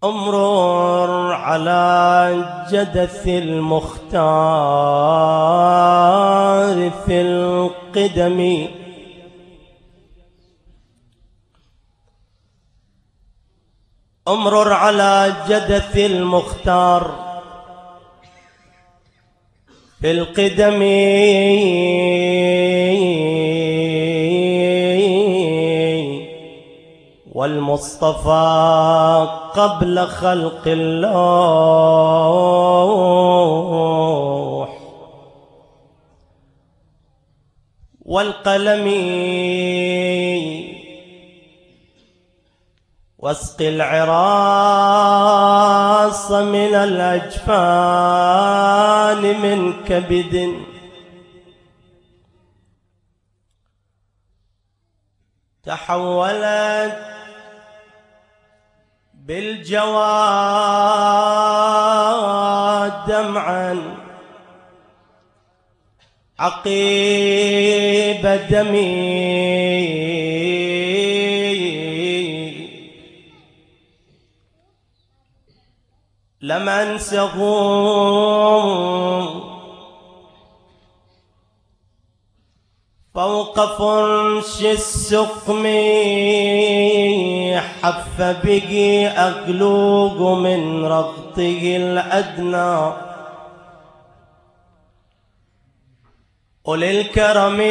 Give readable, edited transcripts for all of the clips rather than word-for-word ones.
امرر على جدث المختار في القدم امرر على جدث المختار في القدم والمصطفى قبل خلق اللوح والقلم واسق العراس من الأجفان من كبد تحولت بالجواد دمعا عقيب دمي لم أنسهم فوق فرش السقم حف به أغلوق من رغطه الأدنى أولي الكرم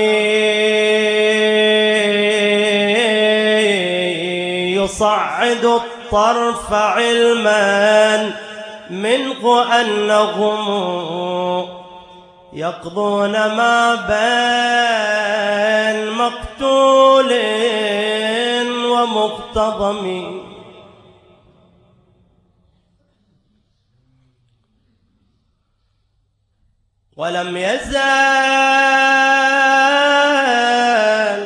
يصعد الطرف علما منه أنهم يقضون ما بين مقتول ومقتضم ولم يزال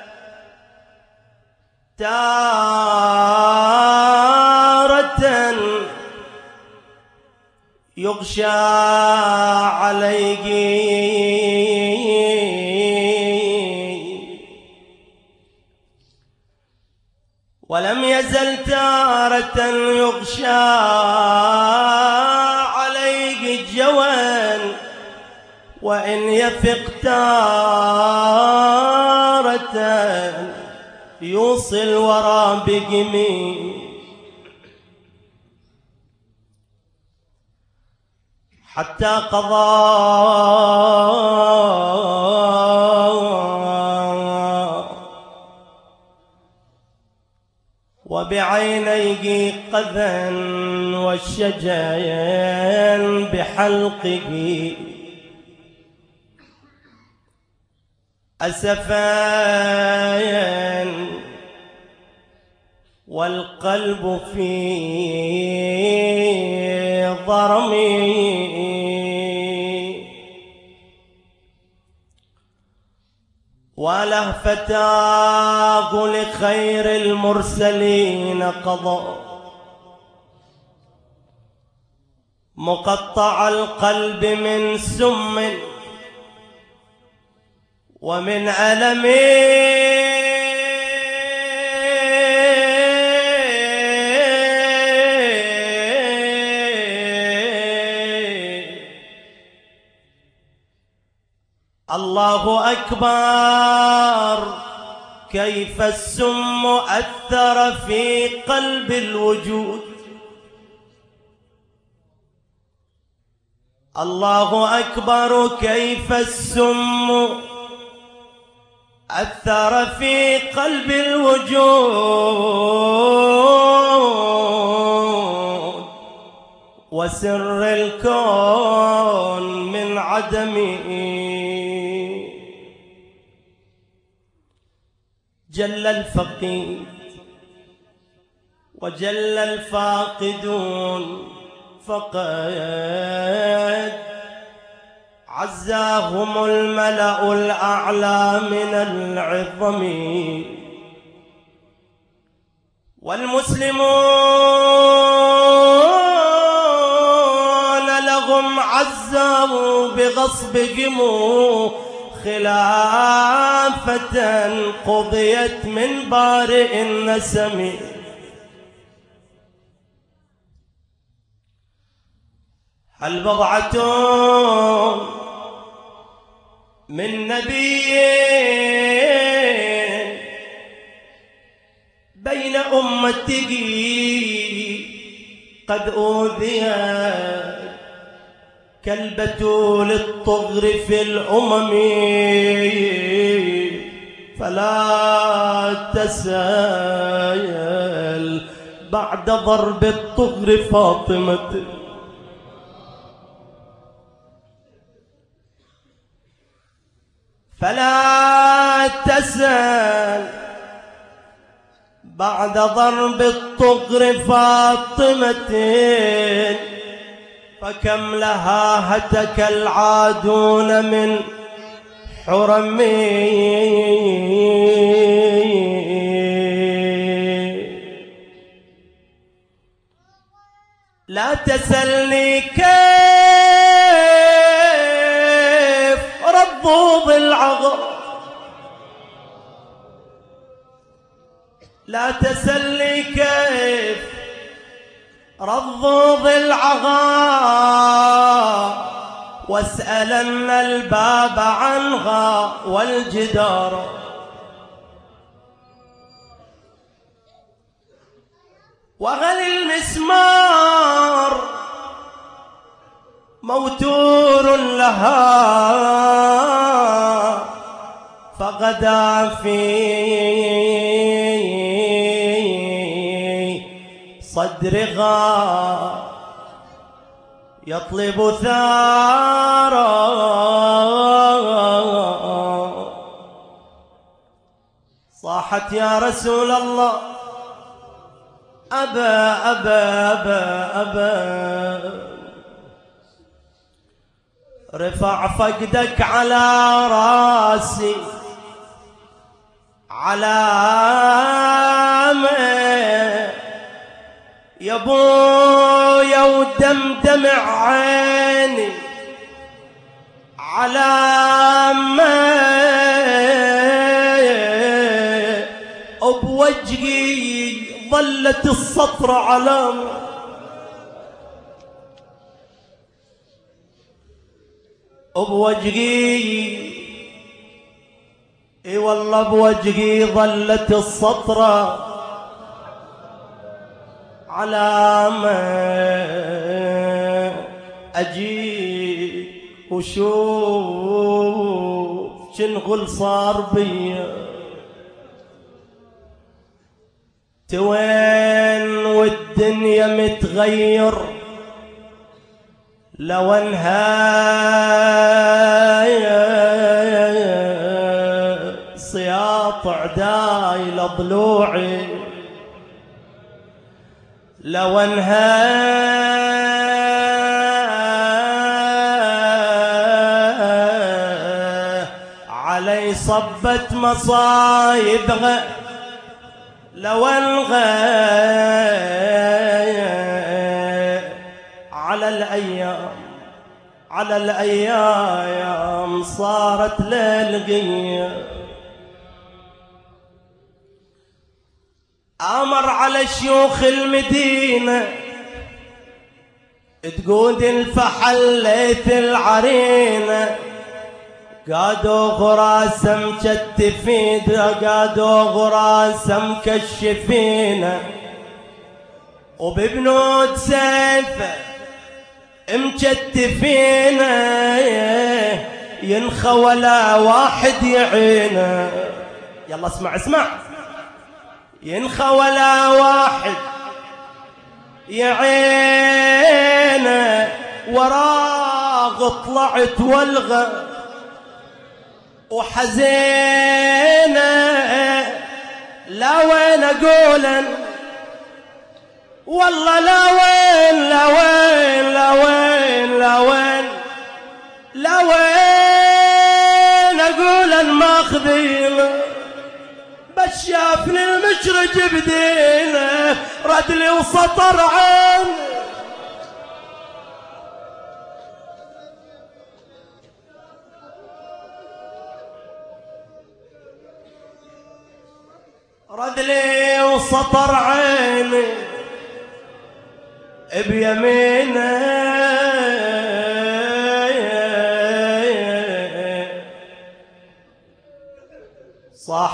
تارة يغشى عليه ولم يزل تارة يغشى عليه الجوان وإن يفق تارة يوصل ورا بقمي حتى قضى وبعينيه قذا والشجايا بحلقه أسفايا والقلب في ضرمي وله فتاه لخير المرسلين قضى مقطع القلب من سم ومن ألم الله أكبر كيف السم أثر في قلب الوجود الله أكبر كيف السم أثر في قلب الوجود وسر الكون من عدمه جل الفقيد وجل الفاقدون فقد عزاهم الملأ الأعلى من العظم والمسلمون لهم عزوا بغصبهم خلافة قضيت من بارئ النسم هل بضعة من نبي بين أمته قد أوذيت كالبتول الطغر في الأمم، فلا تسايل بعد ضرب الطغر فاطمة. فلا تسأل بعد ضرب الطغر فاطمة، فكم لها هتك العادون من حرمي. لا تسلني كيف رضوا بالعغر، لا تسلني كيف رضوا بالعغا، واسألن الباب عنها والجدار. وهل المسمار موتور لها، فغدا في صدرها يطلب ثارا. صاحت يا رسول الله أبا أبا أبا أبا، رفع فقدك على راسي علامة يا ابويا، ودمدمع عيني علامة بوجهي ظلت السطر علامة. بوجهي اي والله بوجهي ظلت السطر علامة. اجيك وشوف شنغل صار بيا، توين والدنيا متغير لو انهاي سياط عداي لضلوعي، لو انهاي علي صبت مصايبها، لو انغى على الأيام على الأيام صارت للغية. أمر على شيوخ المدينة تقود الفحل ليث العرينة، قادوا غراسة مكتفين، قادوا غراسة مكشفين، وببنود سيفه مكتفين، ينخى ولا واحد يعينه. يلا اسمع اسمع، ينخى ولا واحد يعينه، وراغ طلعت والغى وحزينة، لا وين أقولا والله، لا وين لا وين لا وين لا وين لا وين أقولا ماخذينه، بس شافني المشرج بدينه ردلي وسطر عين. ردلي وسطر عيني بيمينه،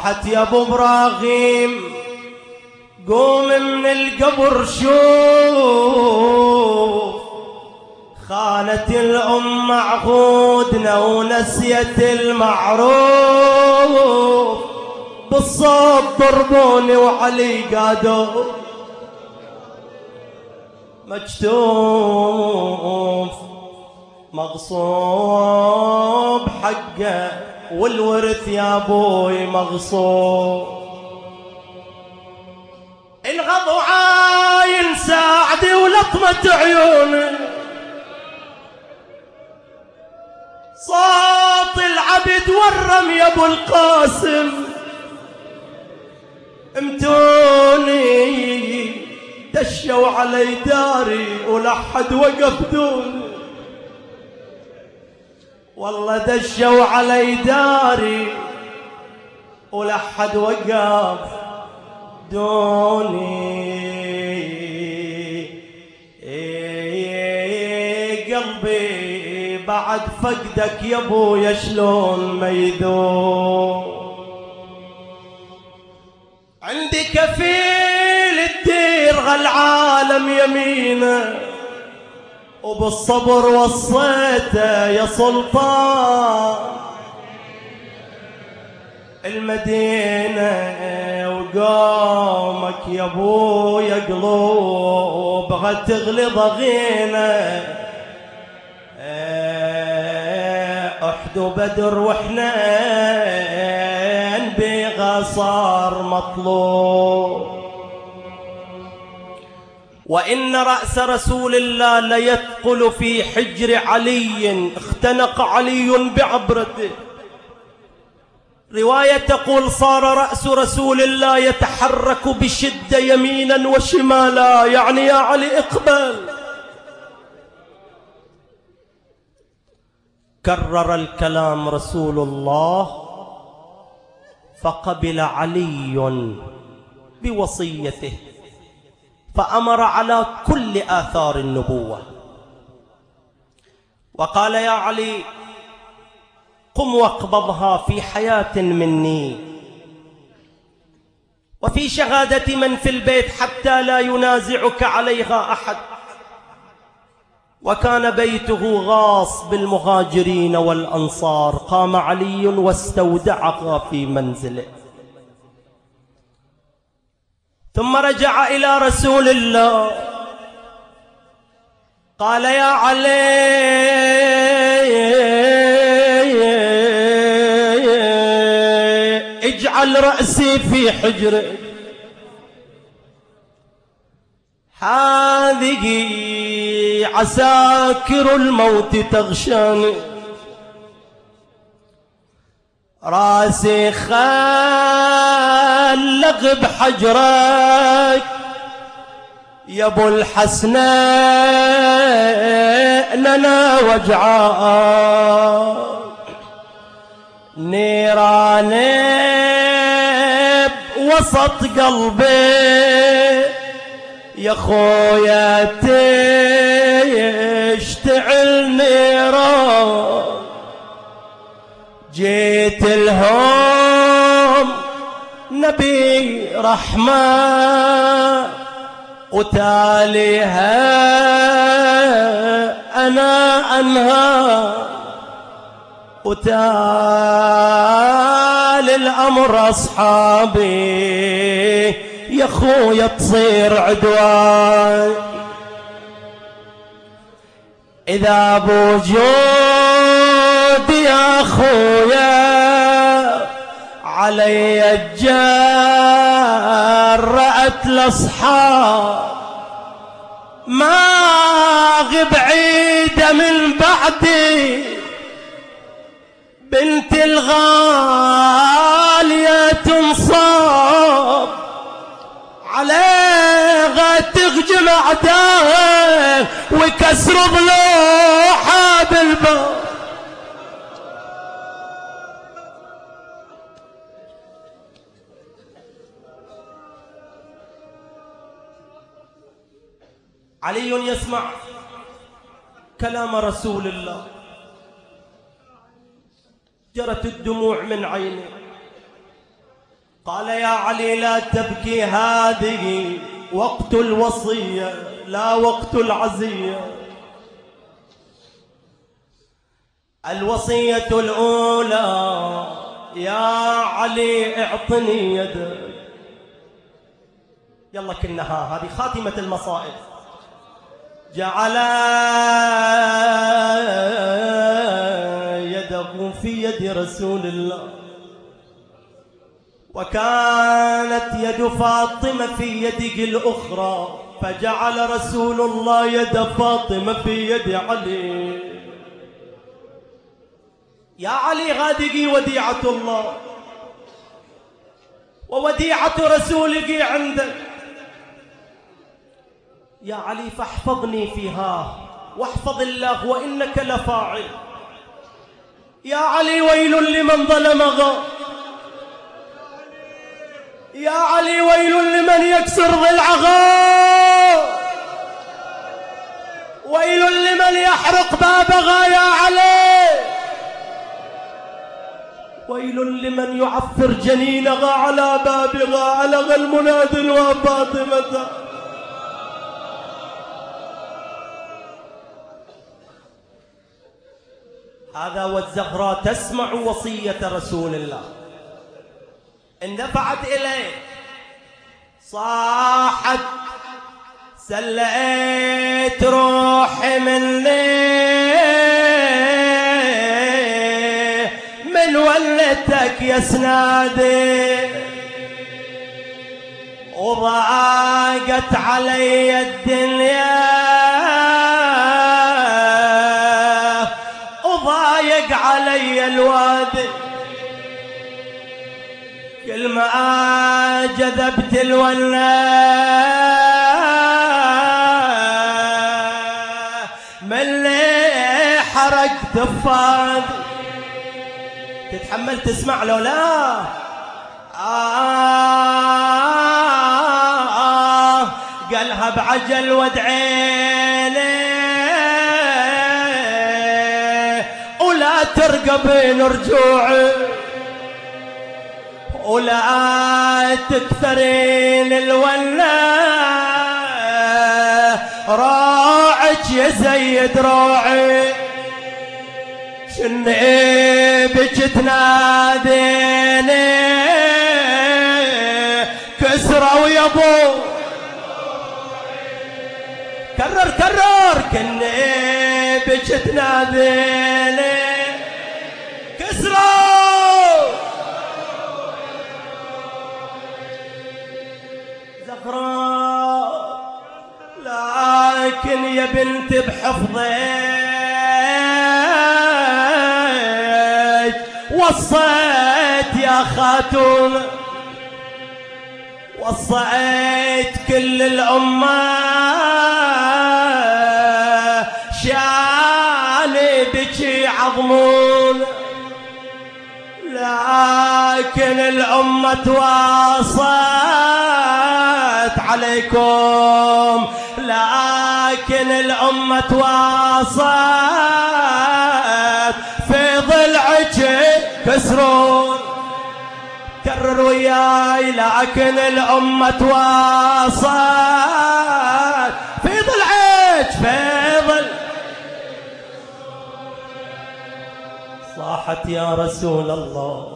صاحت يا ابو ابراهيم قوم من القبر شوف، خانت الام عهودنا ونسيت المعروف، بالصوت ضربوني وعلي قادوا مكتوف، مغصوب حقه والورث يا ابوي مغصوب، الغضو عاين ساعدي ولطمة عيوني، صوت العبد ورم يا ابو القاسم، امتوني دشوا علي داري ولحد وقف دوني، والله دشوا علي داري ولحد وقف دوني، قلبي بعد فقدك يا ابويا شلون ما يذوب، عندي كفيل الدير غالعالم يمينه، وبالصبر وصيته يا سلطان المدينة، وقومك يا ابويا قلوبها تغلي ضغينة، احد وبدر وحنين بيغا صار مطلوب، وإن رأس رسول الله ليثقل في حجر علي، اختنق علي بعبرته. رواية تقول صار رأس رسول الله يتحرك بشدة يمينا وشمالا، يعني يا علي اقبل. كرر الكلام رسول الله فقبل علي بوصيته، فأمر على كل آثار النبوة وقال يا علي قم واقبضها في حياة مني وفي شهادة من في البيت حتى لا ينازعك عليها أحد. وكان بيته غاص بالمهاجرين والأنصار، قام علي واستودعها في منزله، ثم رجع إلى رسول الله قال يا علي اجعل رأسي في حجرك، هذه عساكر الموت تغشاني، راسي خلق بحجرك يا ابو الحسنين، انا وجعان نيراني بوسط قلبي يا خويا تشتعل نيران، جيت لهم نبي رحمة وتاليها أنا أنهى، وتالي الأمر أصحابي يا خويا تصير عدوان، إذا بوجود يا خويا علي الجرأت الأصحاب، ما غب عيدة من بعدي بنت الغالية تنصاب، عليها تهجم أعدائها وكسر ضلوعها بالباب. علي يسمع كلام رسول الله، جرت الدموع من عينه، قال يا علي لا تبكي، هذه وقت الوصية لا وقت العزية. الوصية الأولى يا علي اعطني يدك. يلا كنها هذه خاتمة المصائب. جعل يده في يد رسول الله، وكانت يد فاطمة في يده الأخرى، فجعل رسول الله يد فاطمة في يد علي. يا علي هذه وديعة الله ووديعة رسولك عندك يا علي، فاحفظني فيها واحفظ الله وإنك لفاعل. يا علي ويل لمن ظلمها، يا علي ويل لمن يكسر ضلعها، ويل لمن يحرق بابها يا علي، ويل لمن يعفر جنينها على بابها، على المنادل وفاطمة. هذا والزهراء تسمع وصية رسول الله، اندفعت إليه صاحت سليت روحي مني من ولتك يا سنادي، وضاقت علي الدنيا وضايق علي الوادي، كل ما جذبت من اللي حرقت فادي. تتحمل تسمع له لا؟ قالها بعجل ودعيني ولا ترقبين رجوعي ولا تكثرين الولا، راعك يزيد روعي، شني بك تناديني كسروا يابو. كرر كرر كني بك تناديني كسروا. زهراء لكن يا بنت بحفظك وصيت يا خاتون، وصيت كل الأمة شالي بكي عظمون، لكن الأمة تواصت عليكم، لكن الأمة تواصت في ضلعك كسرون. كرر وياي لكن الأمة تواصت في ضلعك في ضلع. صاحت يا رسول الله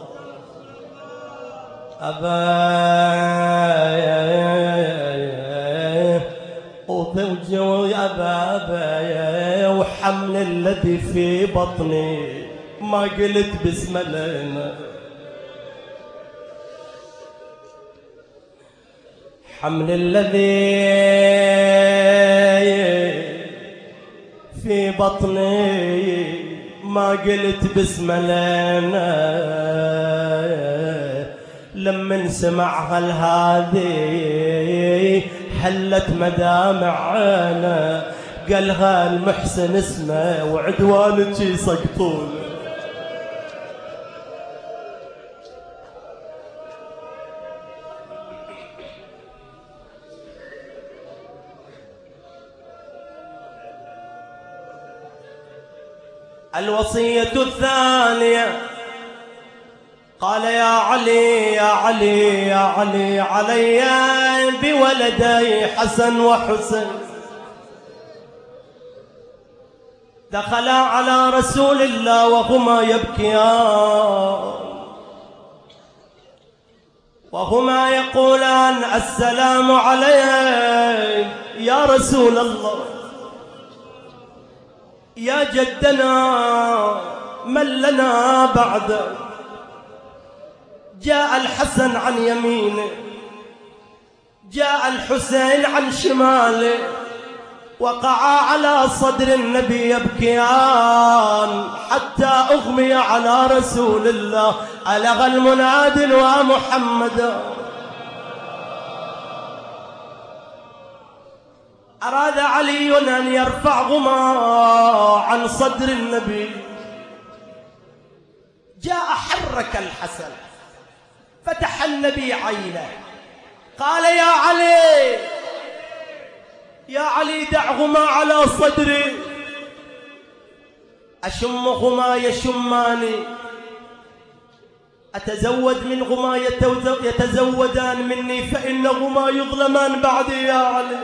أبايا وزوجي أبايا، وحمل الذي في بطني ما قلت بسم الله، حمل الذي في بطني ما قلت بسم الله. لمن سمعها الهادي حلت مدامعنا، قالها المحسن اسمه وعدوانك يسقطون. الوصية الثانية قال يا علي يا علي يا علي علي بولدي حسن وحسين. دخلا على رسول الله وهما يبكيان وهما يقولان السلام عليك يا رسول الله. يا جدنا من لنا بعدك؟ جاء الحسن عن يمينه، جاء الحسين عن شماله، وقعا على صدر النبي يبكيان حتى أغمي على رسول الله. ألغى المنادي ومحمدا. أراد علي أن يرفعهما عن صدر النبي. جاء حرك الحسن، فتح النبي عينه، قال يا علي يا علي دعهما على صدري، أشمهما يشماني، أتزود منهما يتزودان مني، فإنهما يظلمان بعدي يا علي.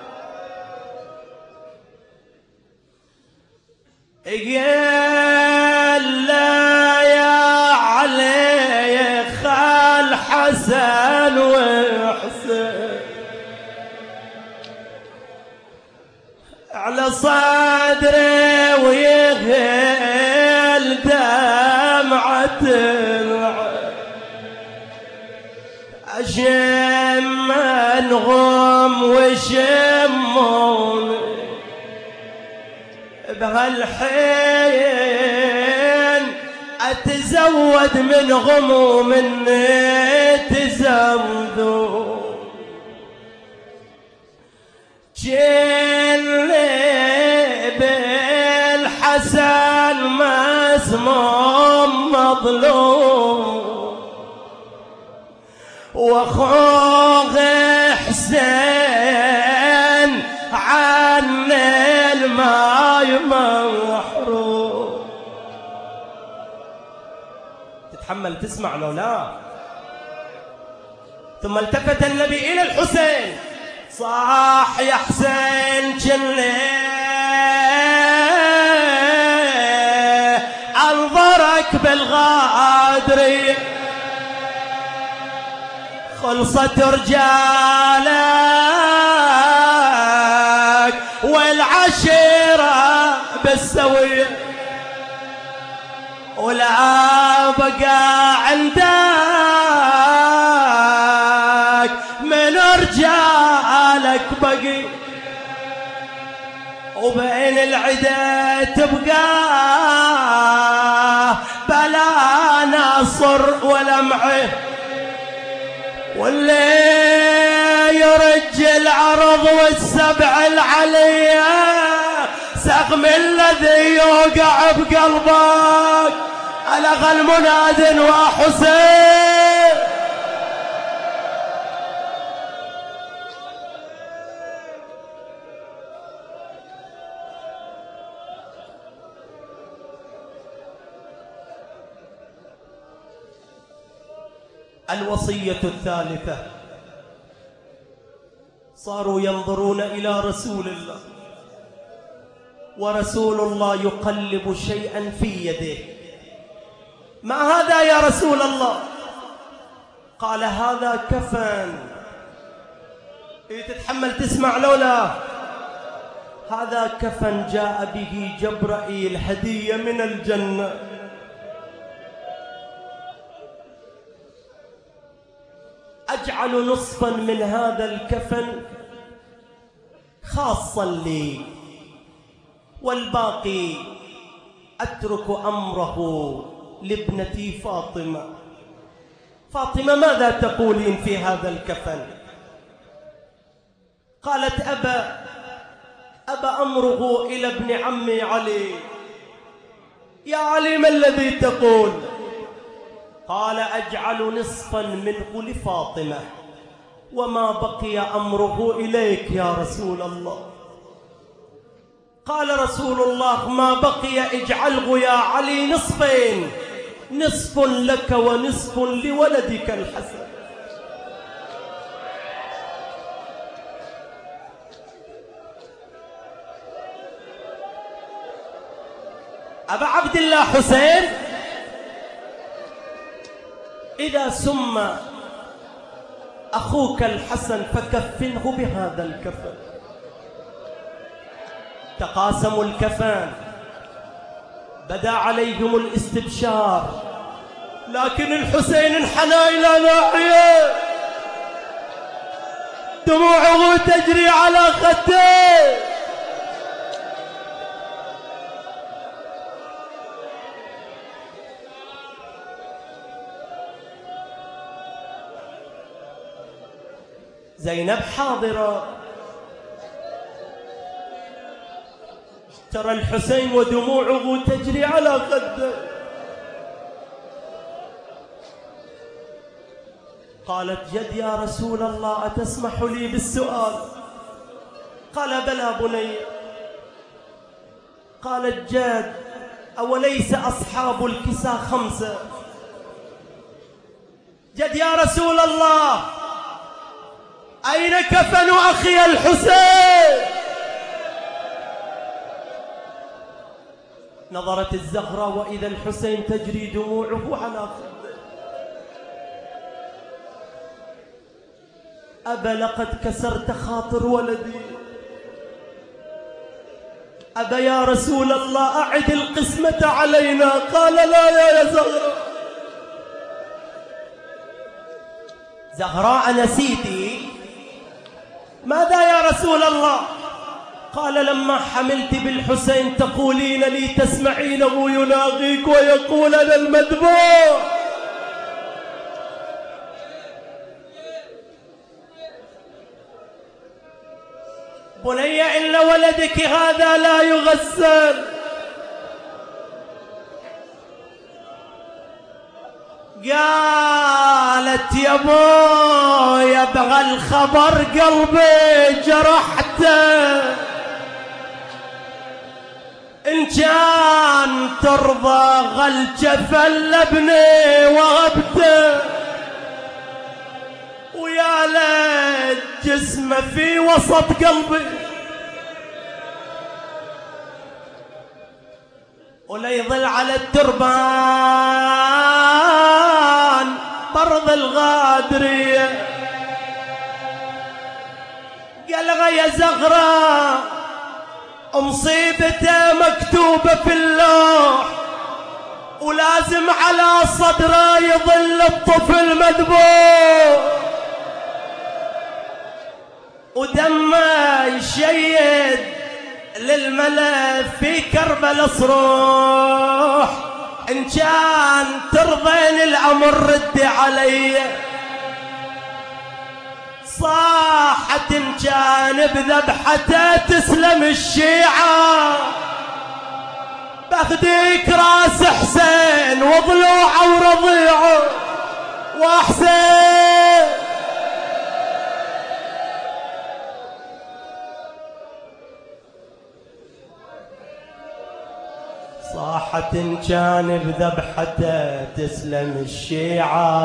قال لا يا علي خال حسن وحسين على صدري ويغل دمعة أشم منهم وشمون بهالحين أتزود منهم ومني تزودوا. جلي بالحسن مسموم مظلوم، واخوه حسين عن الماي محروم. تتحمل تسمع لو لا؟ ثم التفت النبي إلى الحسين، صاح يا حسين جلي انظرك بالغادري، خلصت رجالك والعشيرة بالسوية، ولا بقى عندك من رجالك بقي، وبين العدا تبقى بلا ناصر ولا معه، واللي يرج العرض والسبع العليا سقم الذي يوقع بقلبك. ألغى المناد وحسين. الوصية الثالثة، صاروا ينظرون إلى رسول الله ورسول الله يقلب شيئا في يده. ما هذا يا رسول الله؟ قال هذا كفن. تتحمل تسمع لولا؟ هذا كفن جاء به جبرائيل هدية من الجنة. أجعل نصفا من هذا الكفن خاصا لي، والباقي أترك أمره لابنتي فاطمة. فاطمة ماذا تقولين في هذا الكفن؟ قالت أبا أمره إلى ابن عمي علي. يا علي ما الذي تقول؟ قال أجعل نصفا منه لفاطمة، وما بقي أمره إليك يا رسول الله. قال رسول الله ما بقي اجعله يا علي نصفين، نصف لك ونصف لولدك الحسن. أبا عبد الله حسين، إذا سم أخوك الحسن فكفنه بهذا الكفن. تقاسموا الكفن، بدا عليهم الاستبشار، لكن الحسين انحنى إلى ناحية، دموعه تجري على خديه. زينب حاضرة، ترى الحسين ودموعه تجري على خده. قالت جد يا رسول الله أتسمح لي بالسؤال؟ قال بلى بني. قالت جد أوليس أصحاب الكساء 5؟ جد يا رسول الله أين كفن أخي الحسين؟ نظرت الزهراء وإذا الحسين تجري دموعه على خده. أبا لقد كسرت خاطر ولدي. أبا يا رسول الله أعد القسمة علينا. قال لا يا زهراء. زهراء نسيتي؟ ماذا يا رسول الله؟ قال لما حملت بالحسين تقولين لي تسمعينه يناغيك ويقول أنا المذبوح. بني إن ولدك هذا لا يغسل. قالت يا بوي ابغى الخبر قلبي جرحته، إن كان ترضى غل جفل لابني وغبته، ويا ليت جسمه في وسط قلبي، ولا يظل على التربان برض الغادرية. قالها يا زغرة مصيبته مكتوبة في اللوح، ولازم على صدره يظل الطفل مذبوح، ودمه يشيد للملأ في كربلاء صروح. إن كان ترضين الأمر ردي علي. صاحت إن كان بذبحته تسلم الشيعة، باخديك راس حسين وضلوعه ورضيعه وحسين. صاحت إن كان بذبحته تسلم الشيعة،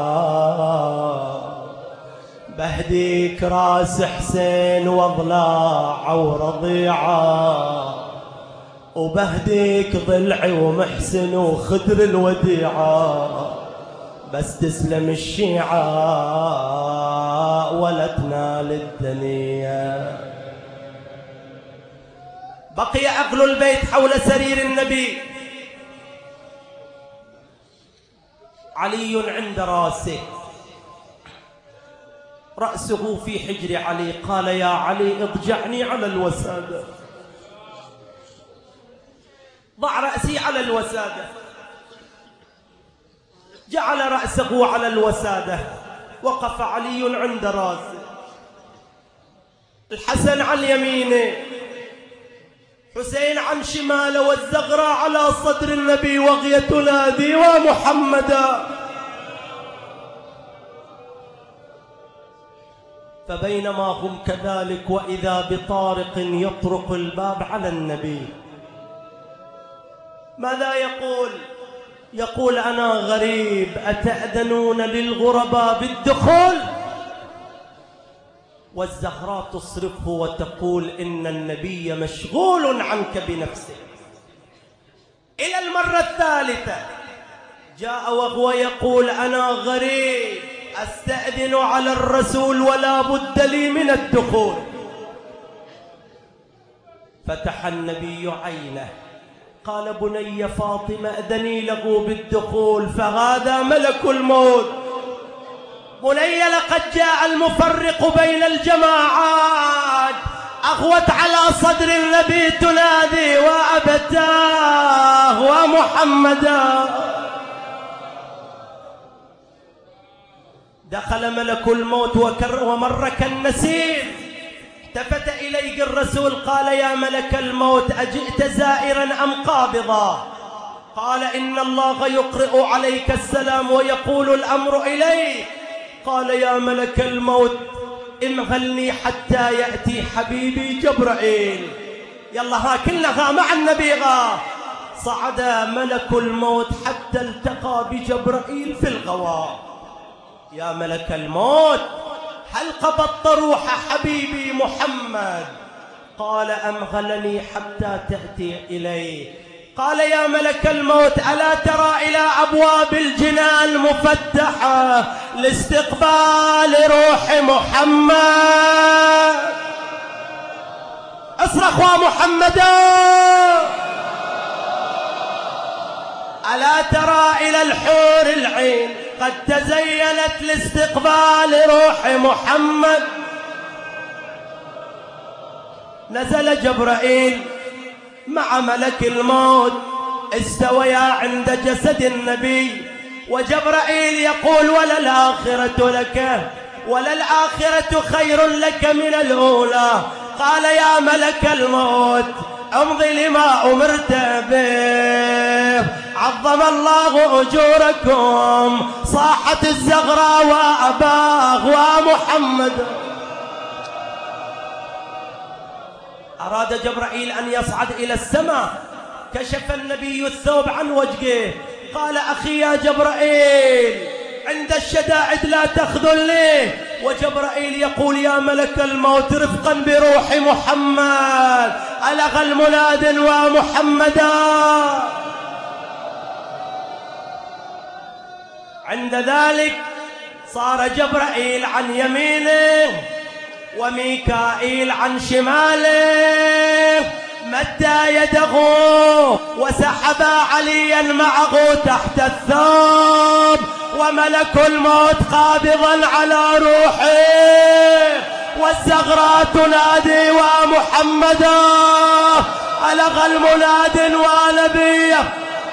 بهديك راس حسين واضلاعه ورضيعه، وبهديك ضلعي ومحسن وخدر الوديعه، بس تسلم الشيعة ولا تنال الدنيا. بقي أهل البيت حول سرير النبي. علي عند راسه، رأسه في حجر علي. قال يا علي اضجعني على الوسادة، ضع رأسي على الوسادة. جعل رأسه على الوسادة، وقف علي عند راسه، الحسن عن يمينه، حسين عن شماله، والزغراء على صدر النبي وهي تنادي ومحمدا. فبينما هم كذلك وإذا بطارق يطرق الباب على النبي. ماذا يقول؟ يقول أنا غريب أتأذنون للغرباء بالدخول؟ والزهراء تصرخه وتقول إن النبي مشغول عنك بنفسه. إلى المرة الثالثة جاء وهو يقول أنا غريب أستأذن على الرسول ولا بد لي من الدخول. فتح النبي عينه قال بني فاطمة أذني له بالدخول فهذا ملك الموت. بني لقد جاء المفرق بين الجماعات. أغوت على صدر النبي تنادي وأبتاه ومحمدا. دخل ملك الموت ومر كالنسيم. التفت إليه الرسول قال يا ملك الموت أجئت زائرا أم قابضا؟ قال إن الله يقرئ عليك السلام ويقول الأمر إليك. قال يا ملك الموت امهلني حتى يأتي حبيبي جبرائيل. يلا ها كلها مع النبي غا. صعد ملك الموت حتى التقى بجبرائيل في الغواء. يا ملك الموت هل قبضت روح حبيبي محمد؟ قال أمهلني حتى تأتي إليه. قال يا ملك الموت ألا ترى إلى أبواب الجنان مفتحة لاستقبال روح محمد؟ اصرخوا محمدا. ألا ترى إلى الحور العين قد تزينت لاستقبال روح محمد؟ نزل جبرائيل مع ملك الموت استويا عند جسد النبي. وجبرائيل يقول وللآخرة لك وللآخرة خير لك من الأولى. قال يا ملك الموت امضي لما أمرت به عظم الله أجوركم. صاحت الزغراء وأباه ومحمد. أراد جبرائيل أن يصعد إلى السماء. كشف النبي الثوب عن وجهه قال أخي يا جبرائيل عند الشدائد لا تخذلني. وجبرائيل يقول يا ملك الموت رفقا بروح محمد ألغى المناد ومحمدا. عند ذلك صار جبرائيل عن يمينه وميكائيل عن شماله. مد يده وسحب عليا معه تحت الثوب وملك الموت قابضا على روحه. والزغراء تنادي ومحمدا ألغى المناد ونبيه.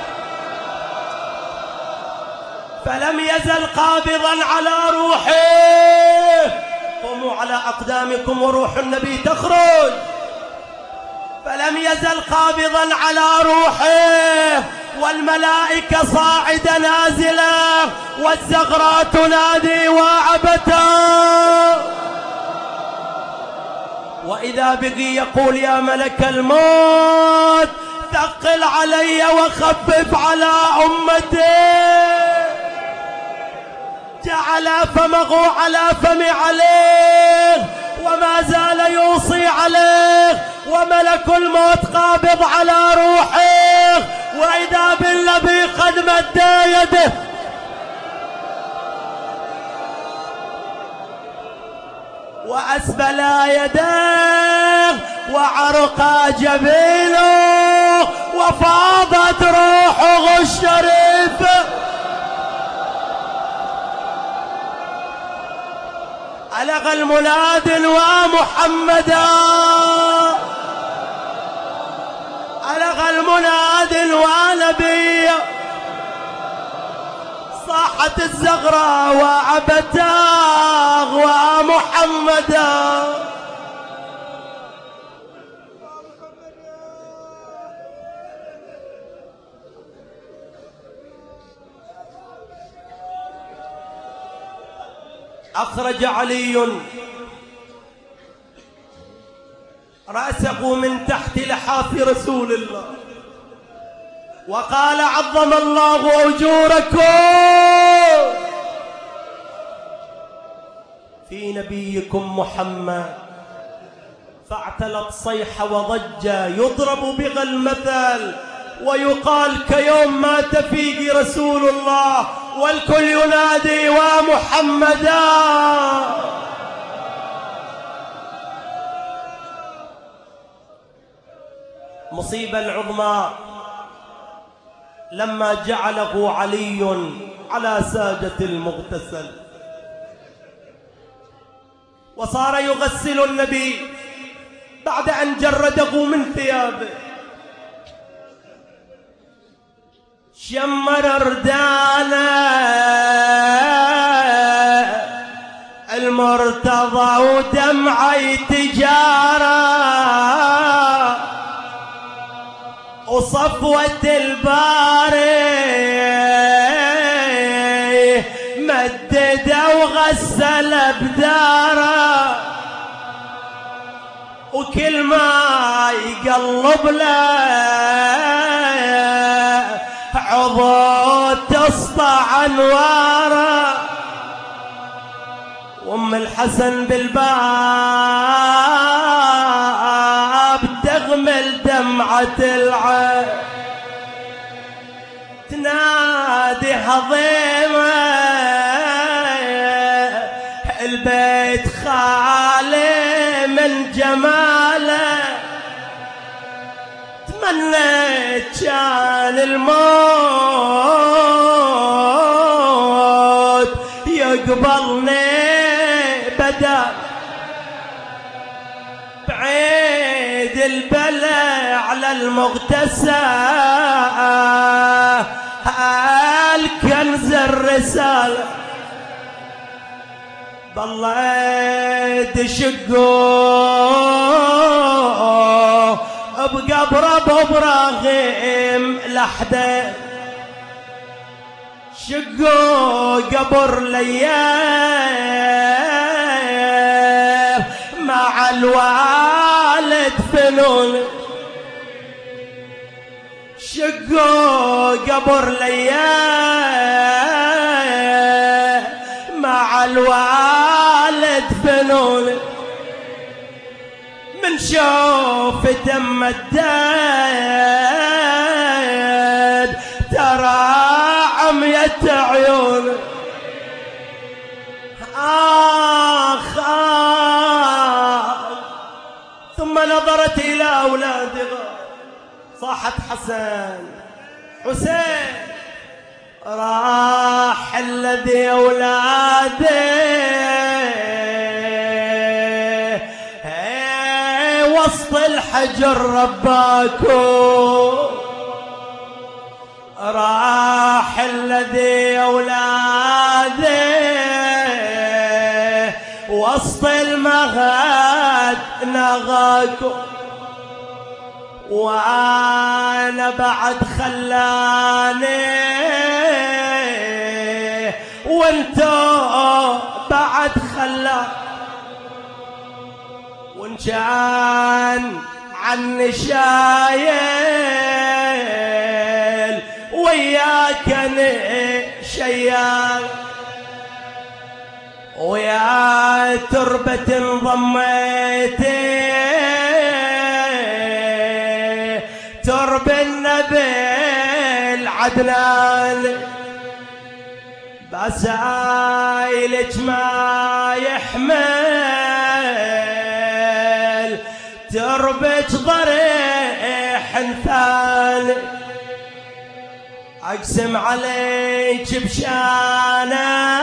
فلم يزل قابضا على روحه. قوموا على أقدامكم وروح النبي تخرج. فلم يزل قابضا على روحه والملائكة صاعدة نازلة والزغراء تنادي وعبتا. وإذا بقي يقول يا ملك الموت ثقل علي وخفف على أمتي. جعل فمه على فم عليه وما زال يوصي عليه. وملك الموت قابض على روحه وإذا بالنبي قد مد يده وأسبل يديه وعرق جبينه وفاضت روحه الشريفة. ألغى المناد ومحمدا ألغى المناد ونبيا. صاحت الزغراء وعبتاه ومحمدا. أخرج علي رأسه من تحت لحاف رسول الله وقال عظم الله أجوركم في نبيكم محمد. فاعتلت صيحة وضجة يضرب بها المثل ويقال كيوم مات فيه رسول الله، والكل ينادي ومحمدا. مصيبة العظمى لما جعله علي على ساجة المغتسل وصار يغسل النبي بعد أن جرده من ثيابه، شمر ردانه المرتضى ودمعي تجاره وصفوة الباري مدد وغسل بداره، وكل ما يقلب له عضو تسطع انواره. وام الحسن بالباب تغمل دمعة العين تنادي هضيمة البيت خالي من جماله، تمنيت كان الموت يقبلني بدل بعيد البلا على المغتسل الكنز الرسالة بالله تشقوا بقبر ابو ابراهيم لحده، شقوا قبر ليال مع الوالد فنون، شقوا قبر ليال مع الوالد فنون. من شوف دم الداد ترى عمية عيون، آخ ثم نظرت إلى أولادها صاحت حسن حسين راح الذي أولاده وسط الحجر رباكو، راح الذي أولاده وسط المهد نغاكو، وأنا بعد خلاني وانتو بعد خلاني، وان كان عني شايل وياك انا شيال، ويا تربة انضميتي ترب النبي العدنان، بسايلك ما يحمل تربة ضريح ثاني، اقسم عليك بشانه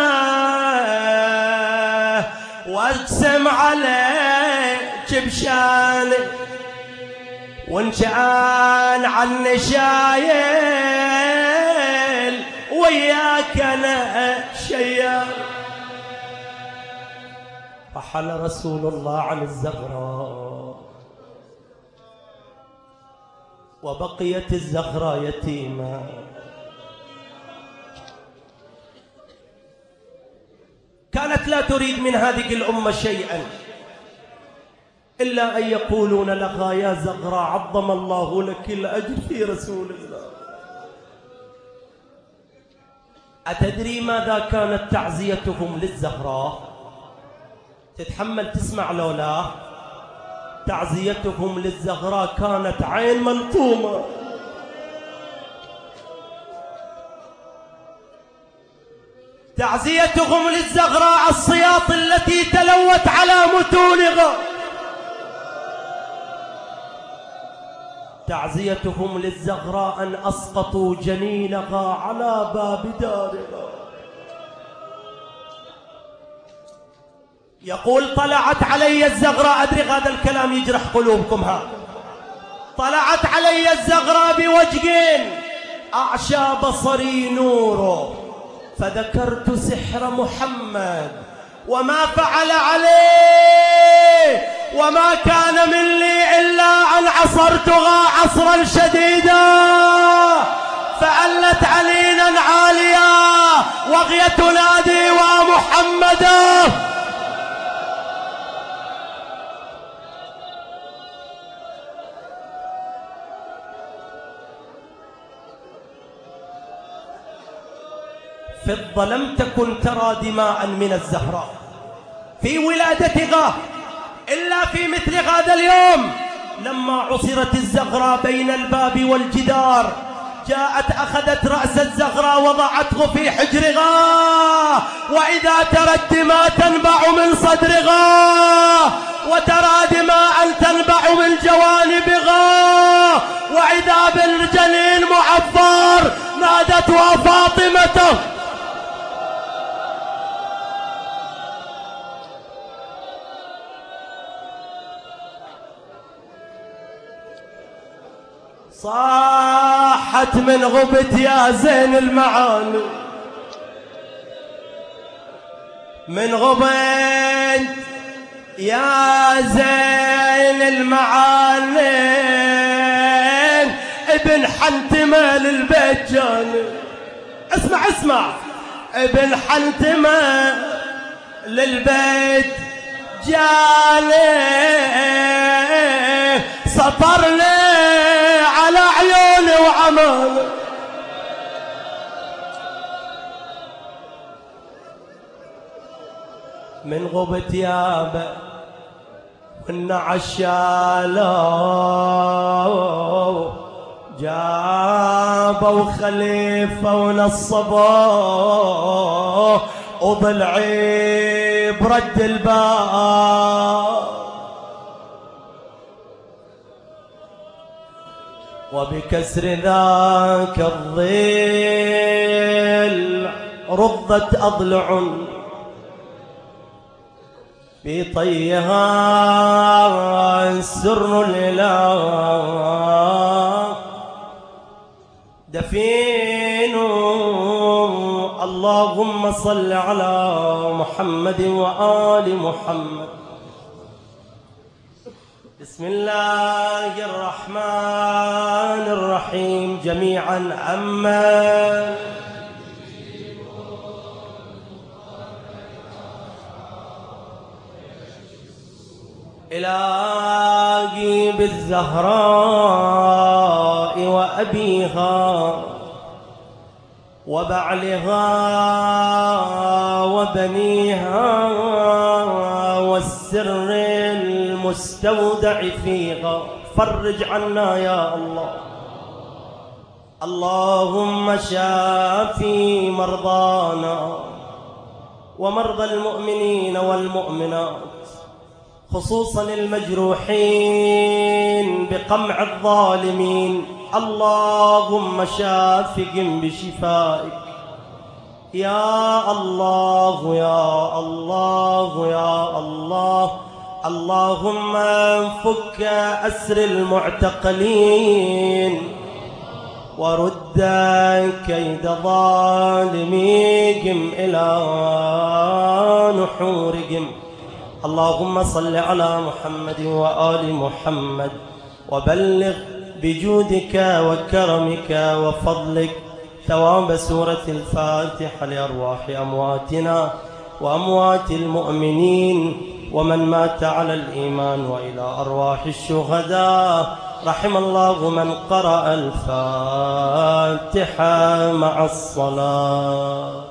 واقسم عليك بشانه، وان كان عني شايل وياك انا شيال. رحل رسول الله عن الزهراء وبقيت الزهراء يتيمة، كانت لا تريد من هذه الأمة شيئا إلا أن يقولون لها يا زغراء عظم الله لك الأجر في رسول الله. أتدري ماذا كانت تعزيتهم للزهراء؟ تتحمل تسمع لولا؟ تعزيتهم للزهراء كانت عين ملطومة. تعزيتهم للزهراء الصياط التي تلوت على متونها. تعزيتهم للزهراء أن أسقطوا جنينها على باب دارها. يقول طلعت علي الزغراء، أدري هذا الكلام يجرح قلوبكم، ها طلعت علي الزغراء بوجهين أعشى بصري نوره، فذكرت سحر محمد وما فعل عليه، وما كان مني إلا أن عصرتها عصرا شديدا فألت علينا عاليا وهي تنادي ومحمدا. فضة لم تكن ترى دماء من الزهراء في ولادتها إلا في مثل هذا اليوم، لما عصرت الزهراء بين الباب والجدار، جاءت أخذت رأس الزهراء وضعته في حجرها، وإذا ترى الدماء تنبع من صدرها، وترى دماء تنبع من جوانبها، وإذا بالجنين معفر، نادتها فاطمة. صاحت من غبت يا زين المعاني، من غبت يا زين المعاني، ابن حنتمة للبيت جاني. اسمع اسمع، ابن حنتمة للبيت جاني، سطرني على عيوني وعمالي، من غبت يابا والنعش شالوا، جابوا خليفة ونصبوه، وضلعي برد الباب، وبكسر ذاك الظل رضت أضلع، بطيها سر الإله دفين. اللهم صل على محمد وآل محمد. بسم الله الرحمن الرحيم جميعا. أما إلهي بالزهراء وأبيها وبعلها وبنيها والسر المستودع فيها، فرج عنا يا الله. اللهم شافي مرضانا ومرضى المؤمنين والمؤمنات، خصوصا المجروحين بقمع الظالمين. اللهم شافهم بشفائك يا الله يا الله يا الله. اللهم فك أسر المعتقلين ورد كيد ظالميهم إلى نحورهم. اللهم صل على محمد وآل محمد، وبلغ بجودك وكرمك وفضلك ثواب سورة الفاتحة لأرواح أمواتنا وأموات المؤمنين ومن مات على الإيمان، وإلى أرواح الشهداء. رحم الله من قرأ الفاتحة مع الصلاة.